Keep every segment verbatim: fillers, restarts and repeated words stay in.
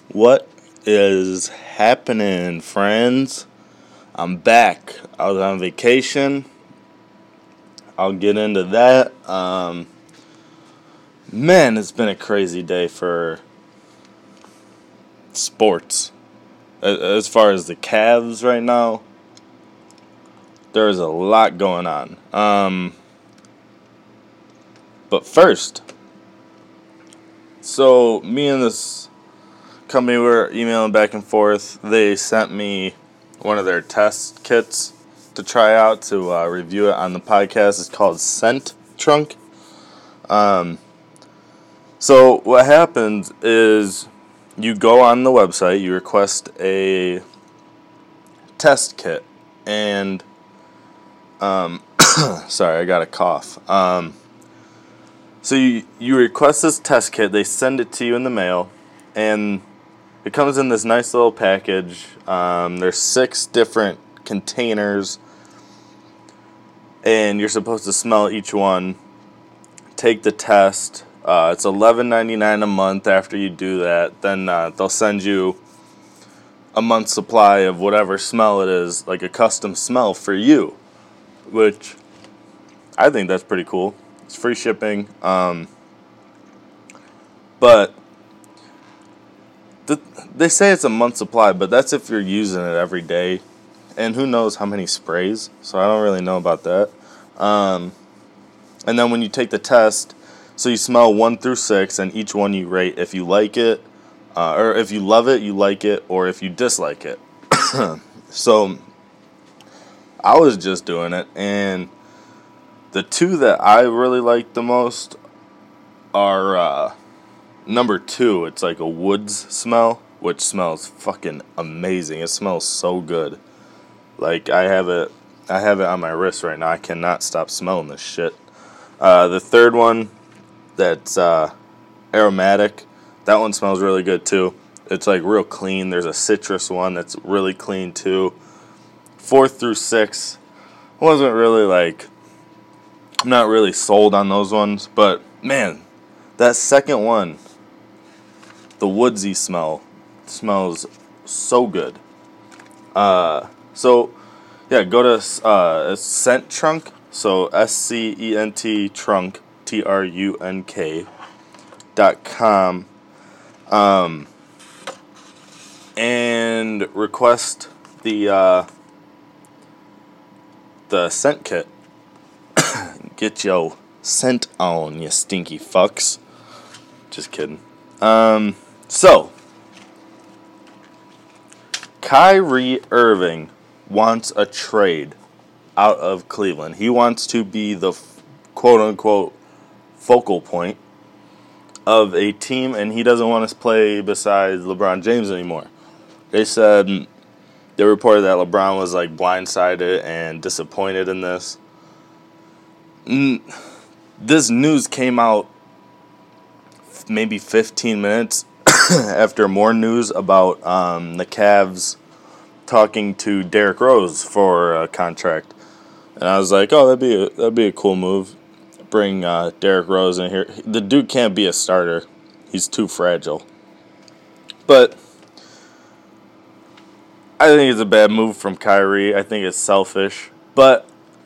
What is happening, friends? I'm back. I was on vacation. I'll get into that. Um, man, it's been a crazy day for sports. As far as the Cavs right now, there's a lot going on. Um, but first, so me and this company were emailing back and forth. They sent me one of their test kits to try out to uh, review it on the podcast. It's called Scent Trunk. Um, so what happens is you go on the website, you request a test kit, and um, sorry, I got a cough. Um, so you you request this test kit. They send it to you in the mail, and it comes in this nice little package. Um, there's six different containers, and you're supposed to smell each one, take the test. Uh, it's eleven ninety-nine a month after you do that. Then uh, they'll send you a month's supply of whatever smell it is, like a custom smell for you, which I think that's pretty cool. It's free shipping. Um, but the, they say it's a month's supply, but that's if you're using it every day. And who knows how many sprays, so I don't really know about that. Um, and then when you take the test, so you smell one through six, and each one you rate if you like it, uh, or if you love it, you like it, or if you dislike it. So I was just doing it, and the two that I really like the most are uh, number two. It's like a woods smell, which smells fucking amazing. It smells so good. Like I have it, I have it on my wrist right now. I cannot stop smelling this shit. Uh, the third one, that's uh, aromatic. That one smells really good too. It's like real clean. There's a citrus one that's really clean too. Fourth through six, I wasn't really like, I'm not really sold on those ones. But man, that second one, the woodsy smell, smells so good. Uh, so yeah, go to uh, Scent Trunk. So S C E N T Trunk, T R U N K dot com, um, and request the uh, the scent kit. Get your scent on, you stinky fucks. Just kidding. Um, so Kyrie Irving wants a trade out of Cleveland. He wants to be the quote-unquote focal point of a team, and he doesn't want to play besides LeBron James anymore. They said, they reported that LeBron was like blindsided and disappointed in this. This news came out maybe fifteen minutes after more news about um, the Cavs talking to Derrick Rose for a contract. And I was like, oh, that'd be a, that'd be a cool move. Bring uh, Derrick Rose in here. The dude can't be a starter. He's too fragile. But I think it's a bad move from Kyrie. I think it's selfish. But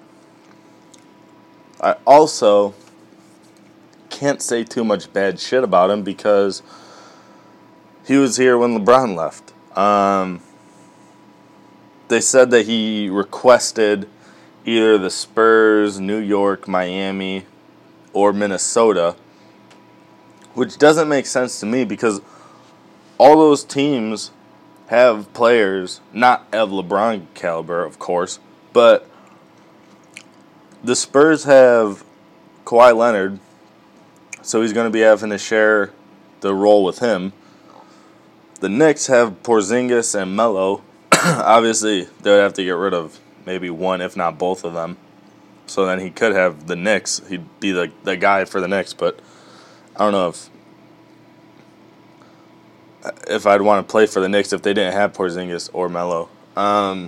I also can't say too much bad shit about him because he was here when LeBron left. Um, they said that he requested either the Spurs, New York, Miami, or Minnesota, which doesn't make sense to me because all those teams have players, not of LeBron caliber, of course, but the Spurs have Kawhi Leonard, so he's going to be having to share the role with him. The Knicks have Porzingis and Melo. Obviously, they would have to get rid of maybe one, if not both of them. So then he could have the Knicks. He'd be the, the guy for the Knicks, but I don't know if if I'd want to play for the Knicks if they didn't have Porzingis or Melo. Um,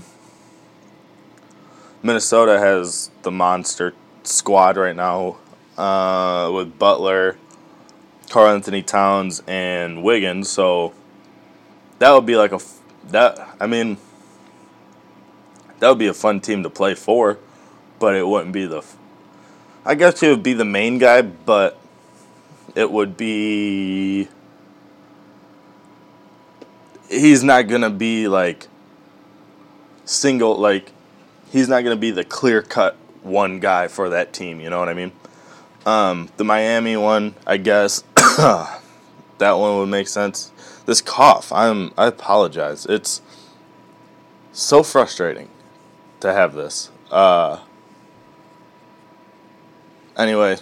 Minnesota has the monster squad right now uh, with Butler, Karl Anthony Towns, and Wiggins. So that would be like a that. I mean, that would be a fun team to play for, but it wouldn't be the. I guess he would be the main guy, but it would be. He's not gonna be like single like. He's not gonna be the clear cut one guy for that team. You know what I mean? Um, the Miami one, I guess, that one would make sense. This cough, I'm I apologize. It's so frustrating to have this. Uh, anyway,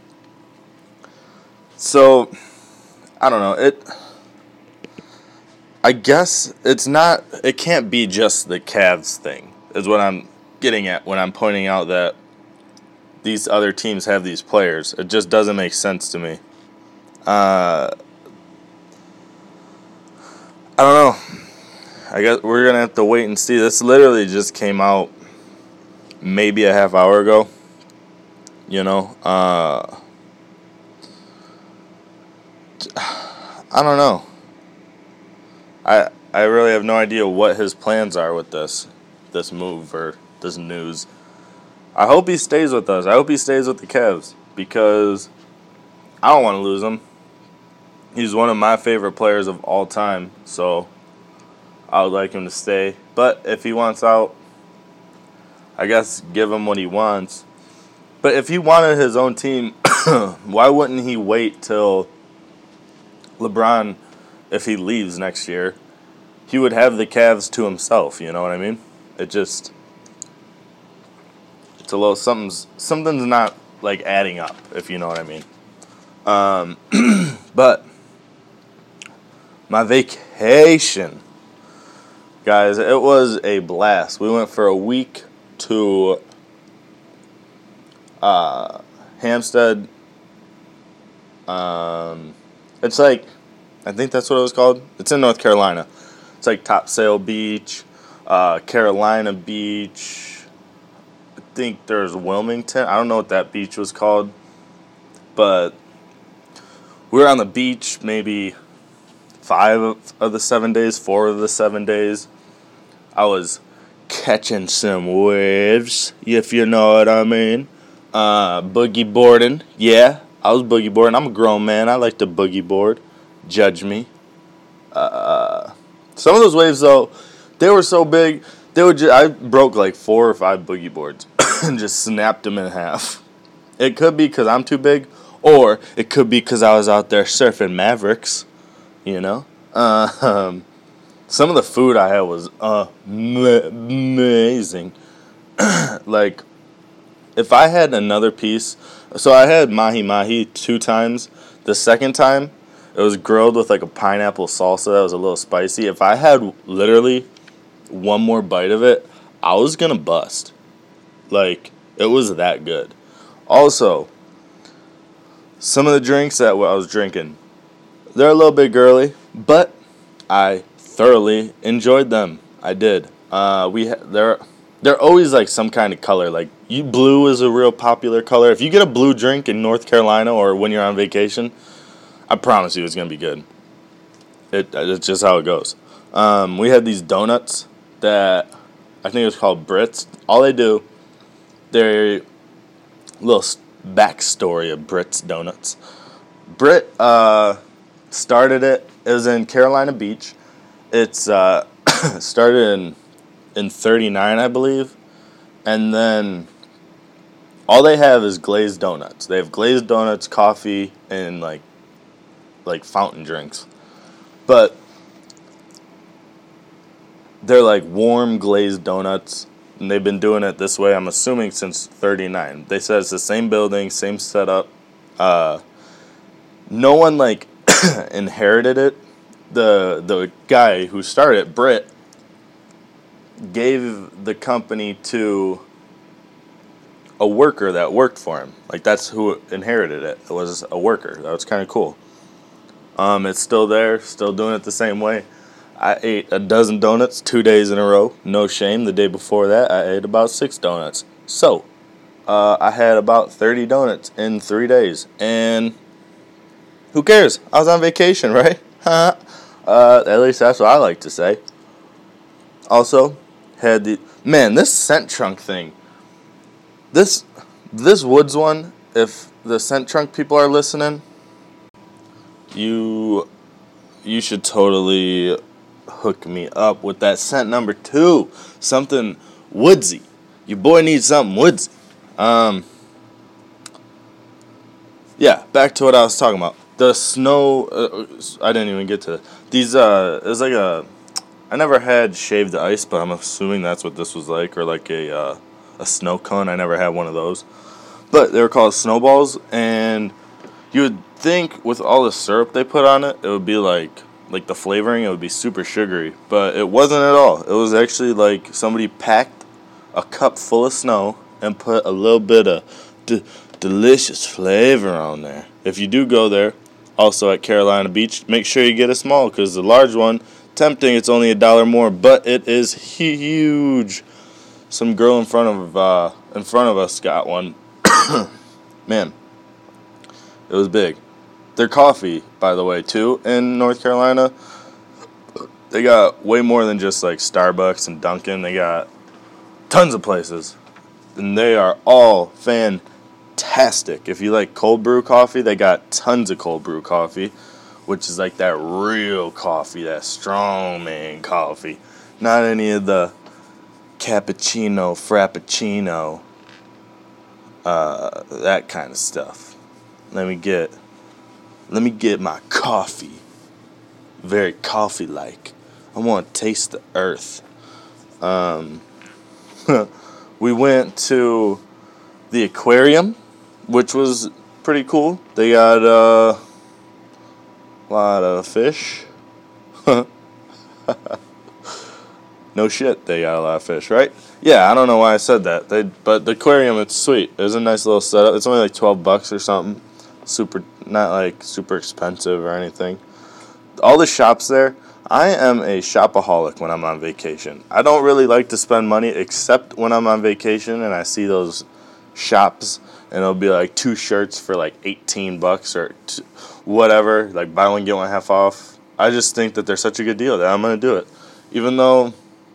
so I don't know. It I guess it's not it can't be just the Cavs thing. Is what I'm getting at when I'm pointing out that these other teams have these players. It just doesn't make sense to me. Uh I don't know. I guess we're going to have to wait and see. This literally just came out maybe a half hour ago. You know, uh, I don't know. I I really have no idea what his plans are with this this move or this news. I hope he stays with us. I hope he stays with the Cavs because I don't want to lose him. He's one of my favorite players of all time, so I would like him to stay. But if he wants out, I guess give him what he wants. But if he wanted his own team, why wouldn't he wait till LeBron, if he leaves next year, he would have the Cavs to himself, you know what I mean? It just, it's a little, something's, something's not, like, adding up, if you know what I mean. Um, but, my vacation, guys, it was a blast. We went for a week to uh, Hampstead. Um, it's like, I think that's what it was called. It's in North Carolina. It's like Topsail Beach, uh, Carolina Beach. I think there's Wilmington. I don't know what that beach was called. But we were on the beach maybe five of the seven days, four of the seven days. I was catching some waves, if you know what I mean. Uh, boogie boarding. Yeah, I was boogie boarding. I'm a grown man. I like to boogie board. Judge me. Uh, some of those waves, though, they were so big, they would just, I broke like four or five boogie boards and just snapped them in half. It could be because I'm too big, or it could be because I was out there surfing Mavericks, you know. Uh, um, some of the food I had was uh, ma- amazing. Like, if I had another piece, so I had mahi mahi two times. The second time, it was grilled with like a pineapple salsa that was a little spicy. If I had literally one more bite of it, I was gonna bust. Like, it was that good. Also, some of the drinks that I was drinking, they're a little bit girly, but I thoroughly enjoyed them. I did. Uh, we ha- they're they're always like some kind of color. Like, you blue is a real popular color. If you get a blue drink in North Carolina or when you're on vacation, I promise you it's gonna be good. It it's just how it goes. Um, we had these donuts that I think it was called Brits. All they do, they're little backstory of Brits donuts. Brit uh, started it. It was in Carolina Beach. It's uh, started in in thirty-nine, I believe, and then all they have is glazed donuts. They have glazed donuts, coffee, and like like fountain drinks, but they're like warm glazed donuts, and they've been doing it this way, I'm assuming, since thirty-nine. They said it's the same building, same setup. Uh, no one like inherited it. The the guy who started it, Britt, gave the company to a worker that worked for him. Like, that's who inherited it. It was a worker. That was kind of cool. Um, it's still there, still doing it the same way. I ate a dozen donuts two days in a row. No shame. The day before that, I ate about six donuts. So, uh, I had about thirty donuts in three days. And who cares? I was on vacation, right? uh, Uh, at least that's what I like to say. Also, had the man this scent trunk thing. This this Woods one. If the scent trunk people are listening, you you should totally hook me up with that scent number two. Something woodsy. Your boy needs something woodsy. Um. Yeah, back to what I was talking about. The snow. Uh, I didn't even get to it. These. Uh, it was like a. I never had shaved ice, but I'm assuming that's what this was like, or like a uh, a snow cone. I never had one of those, but they were called snowballs, and you would think with all the syrup they put on it, it would be like like the flavoring. It would be super sugary, but it wasn't at all. It was actually like somebody packed a cup full of snow and put a little bit of d- delicious flavor on there. If you do go there, also at Carolina Beach, make sure you get a small, because the large one, tempting, it's only a dollar more, but it is huge. Some girl in front of uh, in front of us got one. Man, it was big. Their coffee, by the way, too, in North Carolina, they got way more than just like Starbucks and Dunkin'. They got tons of places, and they are all fantastic. If you like cold brew coffee, they got tons of cold brew coffee, which is like that real coffee, that strong man coffee, not any of the cappuccino, frappuccino, uh, that kind of stuff. Let me get, let me get my coffee, very coffee-like. I want to taste the earth. Um, we went to the aquarium, which was pretty cool. They got uh, a lot of fish. No shit, they got a lot of fish, right? Yeah, I don't know why I said that. They, but the aquarium, it's sweet. It's a nice little setup. It's only like twelve bucks or something. Super, not like super expensive or anything. All the shops there. I am a shopaholic when I'm on vacation. I don't really like to spend money except when I'm on vacation and I see those shops and it'll be like two shirts for like eighteen bucks or t- whatever, like buy one get one half off. I just think that they're such a good deal that I'm going to do it, even though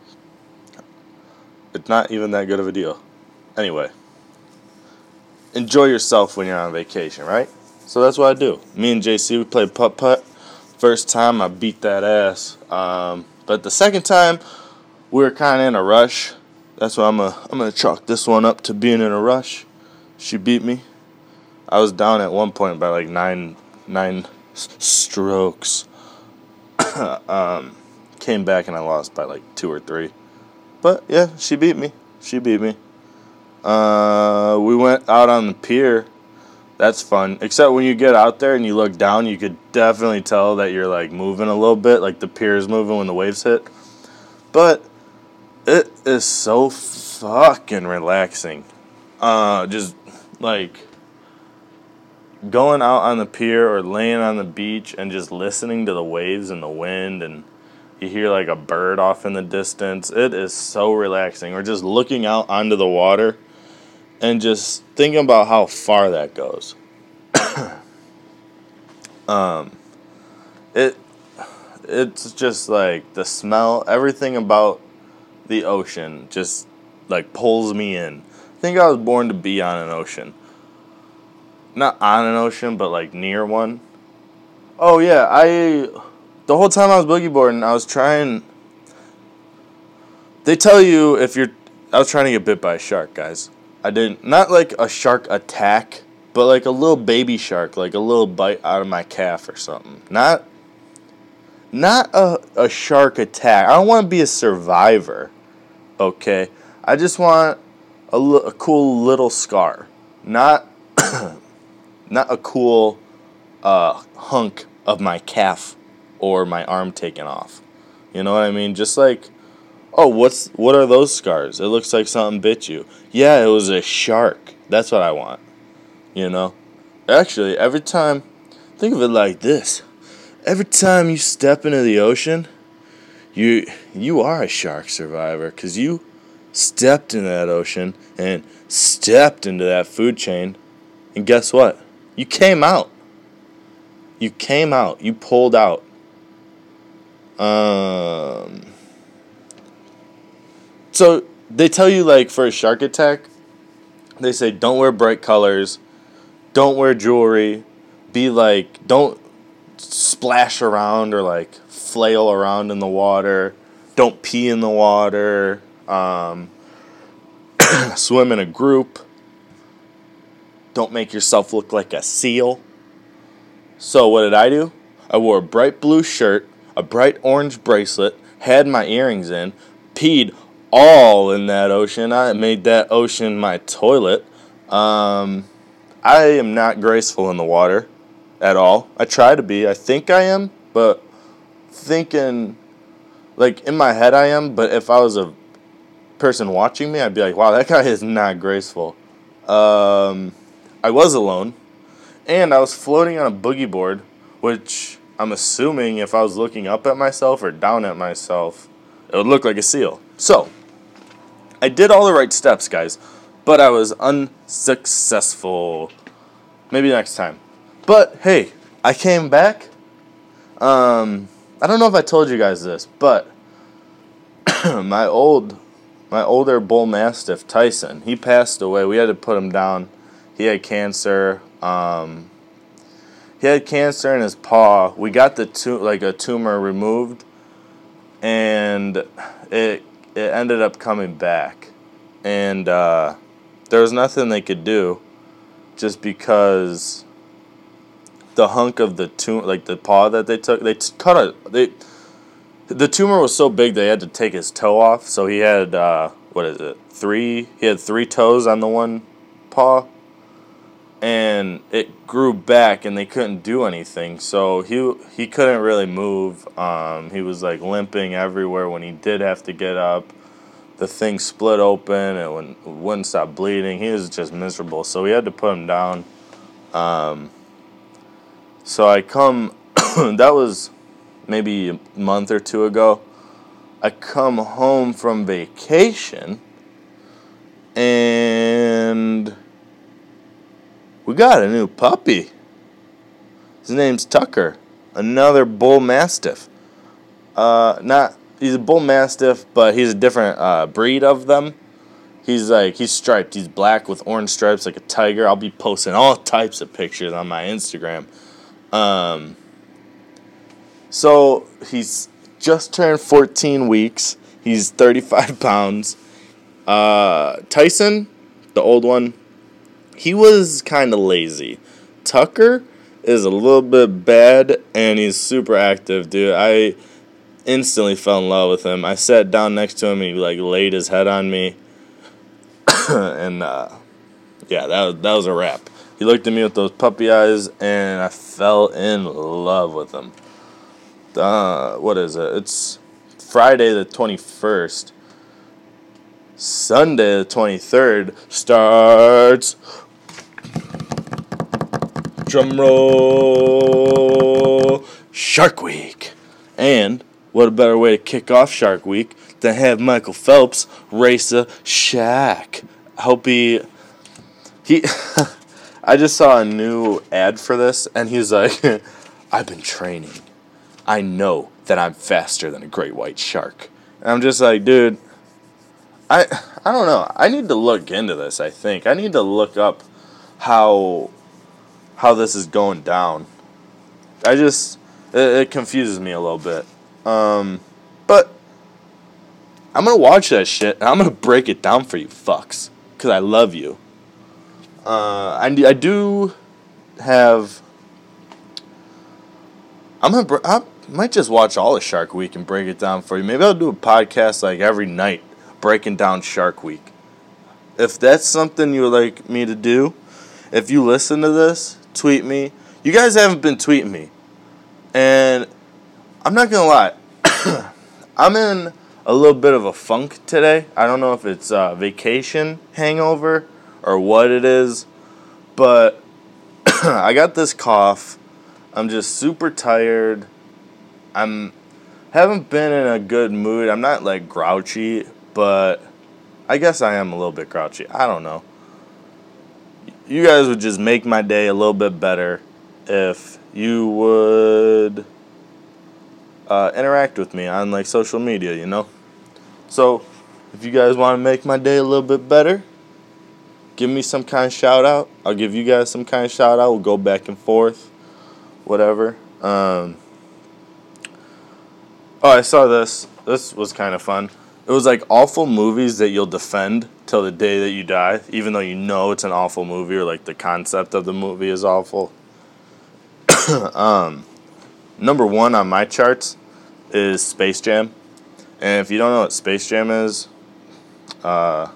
it's not even that good of a deal. Anyway, enjoy yourself when you're on vacation, right? So that's what I do. Me and J C, we played putt-putt. First time, I beat that ass. Um, but the second time, we were kind of in a rush. That's why I'm gonna I'm gonna chalk this one up to being in a rush. She beat me. I was down at one point by like nine nine s- strokes. um, came back and I lost by like two or three. But yeah, she beat me. She beat me. Uh, we went out on the pier. That's fun. Except when you get out there and you look down, you could definitely tell that you're like moving a little bit, like the pier is moving when the waves hit. But it is so fucking relaxing. Uh, just like going out on the pier or laying on the beach and just listening to the waves and the wind, and you hear like a bird off in the distance. It is so relaxing. Or just looking out onto the water and just thinking about how far that goes. um, it it's just like the smell, everything about the ocean just like pulls me in. I think I was born to be on an ocean. Not on an ocean, but like near one. Oh yeah, I the whole time I was boogie boarding, I was trying. They tell you if you're. I was trying to get bit by a shark, guys. I didn't. Not like a shark attack, but like a little baby shark, like a little bite out of my calf or something. Not. Not a a shark attack. I don't want to be a survivor. Okay, I just want a, l- a cool little scar, not not a cool uh, hunk of my calf or my arm taken off. You know what I mean? Just like, oh, what's what are those scars? It looks like something bit you. Yeah, it was a shark. That's what I want. You know? Actually, every time, think of it like this. Every time you step into the ocean, you you are a shark survivor, because you stepped into that ocean and stepped into that food chain, and guess what? You came out. You came out. You pulled out. Um, so they tell you, like, for a shark attack, they say don't wear bright colors, don't wear jewelry, be like, don't splash around or like flail around in the water, don't pee in the water, um, swim in a group, don't make yourself look like a seal. So what did I do? I wore a bright blue shirt, a bright orange bracelet, had my earrings in, peed all in that ocean. I made that ocean my toilet. Um, I am not graceful in the water at all. I try to be. I think I am, but thinking, like, in my head I am, but if I was a person watching me, I'd be like, wow, that guy is not graceful. Um, I was alone, and I was floating on a boogie board, which I'm assuming if I was looking up at myself or down at myself, it would look like a seal. So, I did all the right steps, guys, but I was unsuccessful. Maybe next time. But, hey, I came back. Um, I don't know if I told you guys this, but my old, my older bull mastiff, Tyson, he passed away. We had to put him down. He had cancer. Um, he had cancer in his paw. We got the tu- like a tumor removed, and it it ended up coming back. And uh, there was nothing they could do, just because the hunk of the tumor, like the paw that they took, they t- cut a they. The tumor was so big they had to take his toe off. So he had uh, what is it? Three. He had three toes on the one paw, and it grew back, and they couldn't do anything. So he he couldn't really move. Um, he was like limping everywhere when he did have to get up. The thing split open and wouldn't, wouldn't stop bleeding. He was just miserable. So we had to put him down. Um, so I come. That was maybe a month or two ago. I come home from vacation, and we got a new puppy. His name's Tucker, another bull mastiff. Uh, not he's a bull mastiff, but he's a different uh, breed of them. He's like he's striped. He's black with orange stripes, like a tiger. I'll be posting all types of pictures on my Instagram. Um. So he's just turned fourteen weeks. He's thirty-five pounds. Uh, Tyson, the old one, he was kind of lazy. Tucker is a little bit bad, and he's super active, dude. I instantly fell in love with him. I sat down next to him, and he like laid his head on me, and uh, yeah, that was, that was a wrap. He looked at me with those puppy eyes, and I fell in love with him. Uh, what is it? It's Friday the twenty-first. Sunday the twenty-third starts. Drum roll. Shark Week. And what a better way to kick off Shark Week than have Michael Phelps race a shack. I hope he... he I just saw a new ad for this, and he's like, I've been training. I know that I'm faster than a great white shark. And I'm just like, dude, I I don't know. I need to look into this, I think. I need to look up how how this is going down. I just, it, it confuses me a little bit. Um, but I'm going to watch that shit, and I'm going to break it down for you fucks, because I love you. Uh, I, I do have... I'm going to... I might just watch all of Shark Week and break it down for you. Maybe I'll do a podcast like every night breaking down Shark Week. If that's something you would like me to do, if you listen to this, tweet me. You guys haven't been tweeting me. And I'm not going to lie. I'm in a little bit of a funk today. I don't know if it's a vacation hangover or what it is. But I got this cough. I'm just super tired. I'm haven't been in a good mood. I'm not like grouchy, but I guess I am a little bit grouchy. I don't know. You guys would just make my day a little bit better if you would uh, interact with me on like social media, you know. So if you guys want to make my day a little bit better, give me some kind of shout out. I'll give you guys some kind of shout out. We'll go back and forth, whatever. Um, oh, I saw this. This was kind of fun. It was like awful movies that you'll defend till the day that you die, even though you know it's an awful movie or like the concept of the movie is awful. um, number one on my charts is Space Jam. And if you don't know what Space Jam is, uh,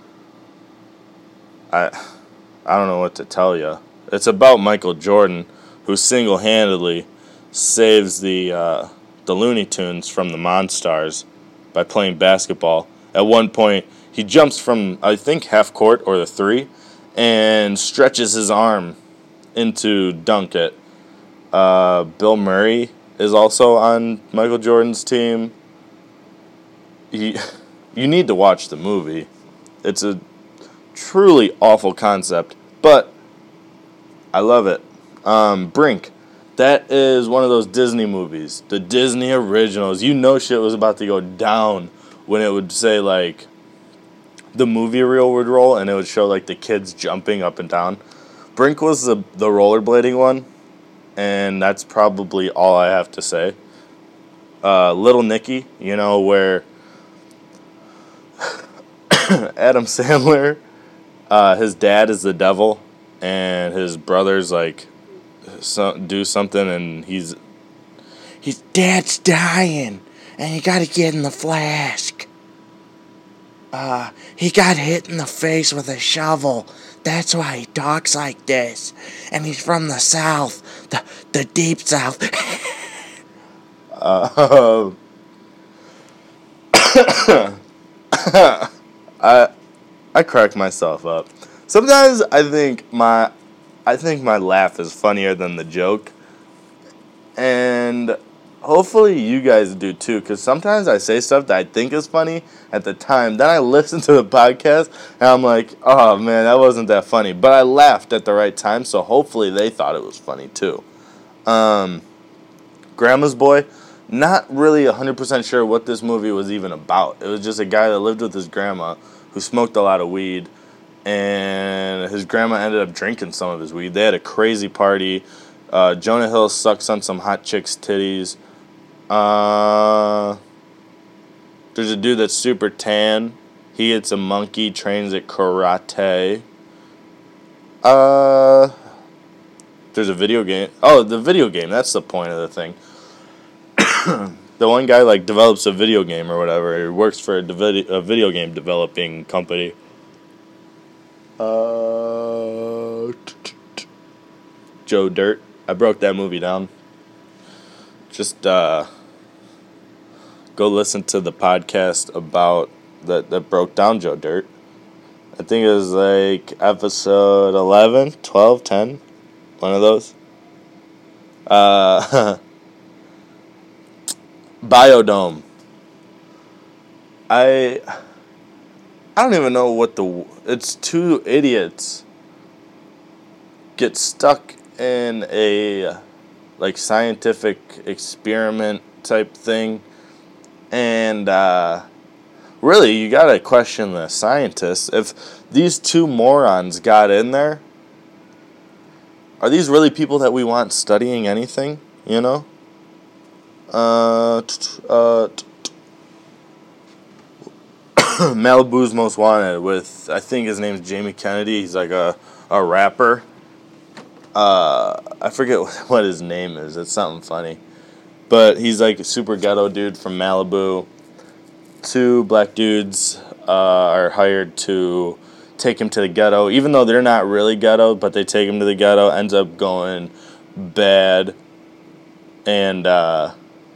I I don't know what to tell you. It's about Michael Jordan, who single-handedly saves the uh, the Looney Tunes from the Monstars by playing basketball. At one point, he jumps from, I think, half court or the three, and stretches his arm into dunk it. Uh, Bill Murray is also on Michael Jordan's team. He, you need to watch the movie. It's a truly awful concept, but I love it. Um, Brink. That is one of those Disney movies. The Disney originals. You know shit was about to go down when it would say, like, the movie reel would roll and it would show, like, the kids jumping up and down. Brink was the, the rollerblading one, and that's probably all I have to say. Uh, Little Nicky, you know, where Adam Sandler, uh, his dad is the devil, and his brother's, like, So, do something and he's his dad's dying and you gotta get in the flask. Uh, he got hit in the face with a shovel. That's why he talks like this. And he's from the South, the the deep South. uh, I I crack myself up. Sometimes I think my I think my laugh is funnier than the joke. And hopefully you guys do too, because sometimes I say stuff that I think is funny at the time. Then I listen to the podcast and I'm like, oh man, that wasn't that funny. But I laughed at the right time, so hopefully they thought it was funny too. Um, Grandma's Boy, not really one hundred percent sure what this movie was even about. It was just a guy that lived with his grandma who smoked a lot of weed. And his grandma ended up drinking some of his weed. They had a crazy party. Uh, Jonah Hill sucks on some hot chick's titties. Uh, there's a dude that's super tan. He hits a monkey, trains at karate. Uh, there's a video game. Oh, the video game. That's the point of the thing. The one guy like develops a video game or whatever. He works for a, dev- a video game developing company. Uh, Joe Dirt. I broke that movie down. Just uh, go listen to the podcast about that that broke down Joe Dirt. I think it was like episode eleven, twelve, ten, one of those. Uh, Biodome. I. I don't even know what the... It's two idiots get stuck in a, like, scientific experiment type thing. And, uh, really, you gotta question the scientists. If these two morons got in there, are these really people that we want studying anything, you know? Uh, uh... Malibu's Most Wanted with, I think his name's Jamie Kennedy. He's like a, a rapper. Uh, I forget what his name is. It's something funny. But he's like a super ghetto dude from Malibu. Two black dudes uh, are hired to take him to the ghetto. Even though they're not really ghetto, but they take him to the ghetto. Ends up going bad. And uh,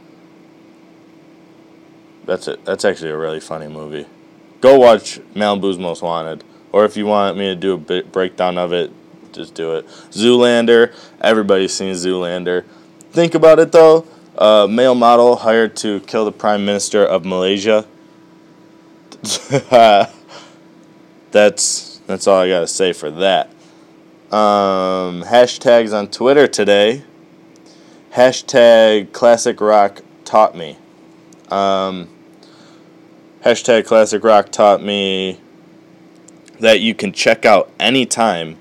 that's it. That's actually a really funny movie. Go watch Malibu's Most Wanted. Or if you want me to do a bit breakdown of it, just do it. Zoolander. Everybody's seen Zoolander. Think about it, though. Uh, male model hired to kill the Prime Minister of Malaysia. that's that's all I got to say for that. Um, hashtags on Twitter today. Hashtag Classic Rock taught me. Um, hashtag Classic Rock taught me that you can check out anytime,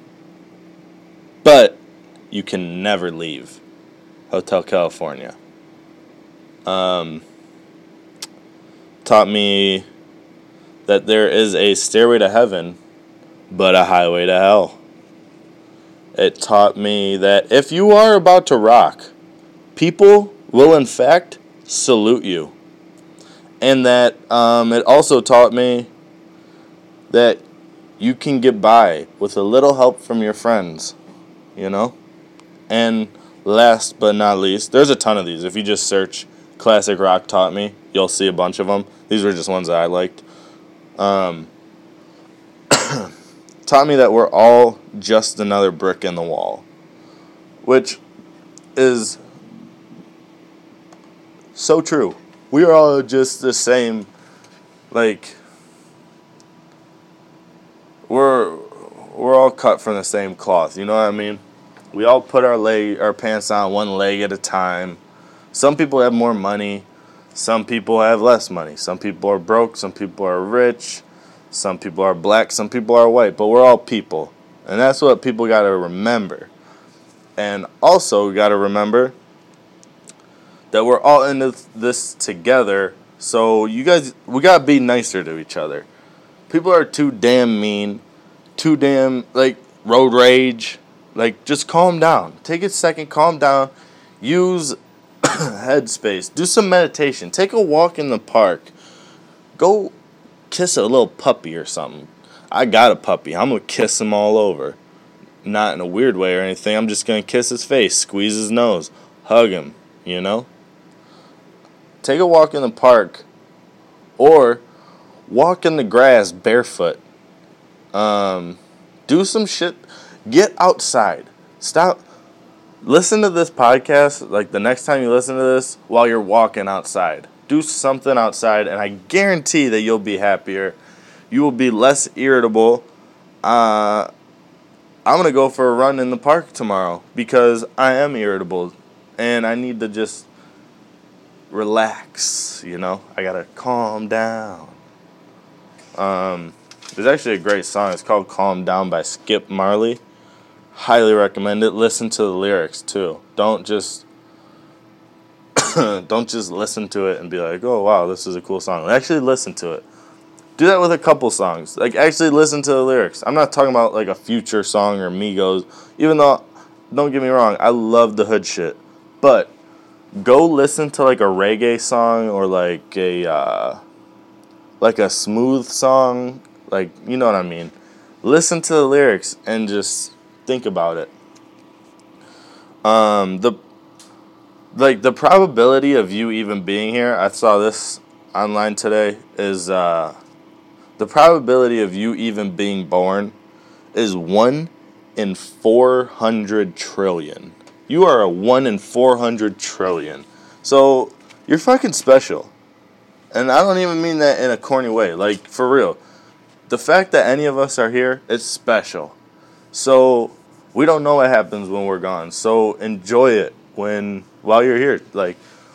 but you can never leave Hotel California. Um, taught me that there is a stairway to heaven, but a highway to hell. It taught me that if you are about to rock, people will in fact salute you. And that um, it also taught me that you can get by with a little help from your friends, you know? And last but not least, there's a ton of these. If you just search Classic Rock Taught Me, you'll see a bunch of them. These were just ones that I liked. Um, taught me that we're all just another brick in the wall, which is so true. We are all just the same, like, we're we're all cut from the same cloth, you know what I mean? We all put our leg, our pants on one leg at a time. Some people have more money, some people have less money. Some people are broke, some people are rich, some people are black, some people are white, but we're all people. And that's what people got to remember. And also, we got to remember that we're all in this, this together. So you guys, we got to be nicer to each other. People are too damn mean, too damn, like, road rage. Like, just calm down. Take a second, calm down. Use headspace. Do some meditation. Take a walk in the park. Go kiss a little puppy or something. I got a puppy. I'm going to kiss him all over. Not in a weird way or anything. I'm just going to kiss his face, squeeze his nose, hug him, you know? Take a walk in the park or walk in the grass barefoot. Um, do some shit. Get outside. Stop. Listen to this podcast, like the next time you listen to this, while you're walking outside. Do something outside, and I guarantee that you'll be happier. You will be less irritable. Uh, I'm going to go for a run in the park tomorrow because I am irritable, and I need to just relax, you know? I got to calm down. Um, there's actually a great song. It's called Calm Down by Skip Marley. Highly recommend it. Listen to the lyrics, too. Don't just... don't just listen to it and be like, oh, wow, this is a cool song. Actually listen to it. Do that with a couple songs. Like, actually listen to the lyrics. I'm not talking about, like, a Future song or Migos. Even though, don't get me wrong, I love the hood shit. But go listen to, like, a reggae song or, like, a, uh, like a smooth song. Like, you know what I mean. Listen to the lyrics and just think about it. Um, the... Like, the probability of you even being here, I saw this online today, is uh, the probability of you even being born is one in four hundred trillion. You are a one in four hundred trillion. So, you're fucking special. And I don't even mean that in a corny way. Like, for real. The fact that any of us are here is special. So, we don't know what happens when we're gone. So, enjoy it when... while you're here. Like,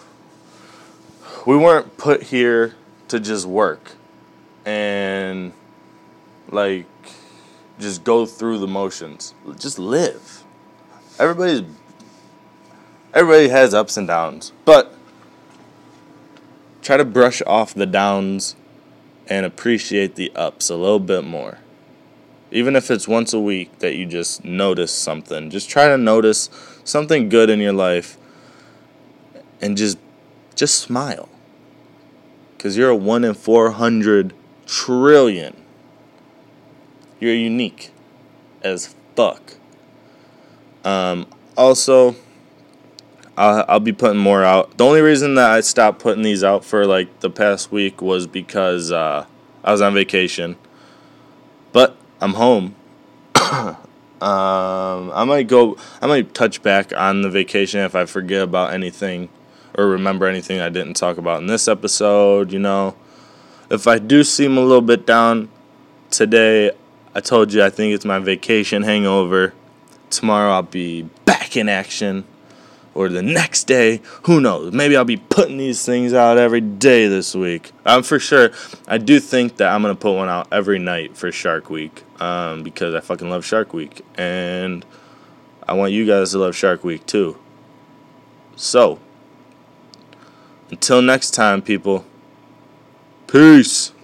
we weren't put here to just work and, like, just go through the motions. Just live. Everybody's, everybody has ups and downs, but try to brush off the downs and appreciate the ups a little bit more. Even if it's once a week that you just notice something, just try to notice something good in your life. And just just smile. Because you're a one in four hundred trillion. You're unique as fuck. Um, also, I'll, I'll be putting more out. The only reason that I stopped putting these out for like the past week was because uh, I was on vacation. But I'm home. um, I might go, I might touch back on the vacation if I forget about anything. Or remember anything I didn't talk about in this episode, you know. If I do seem a little bit down today, I told you I think it's my vacation hangover. Tomorrow I'll be back in action. or the next day. Who knows? Maybe I'll be putting these things out every day this week. I'm for sure. I do think that I'm going to put one out every night for Shark Week um, because I fucking love Shark Week. And I want you guys to love Shark Week too. So, until next time, people. Peace.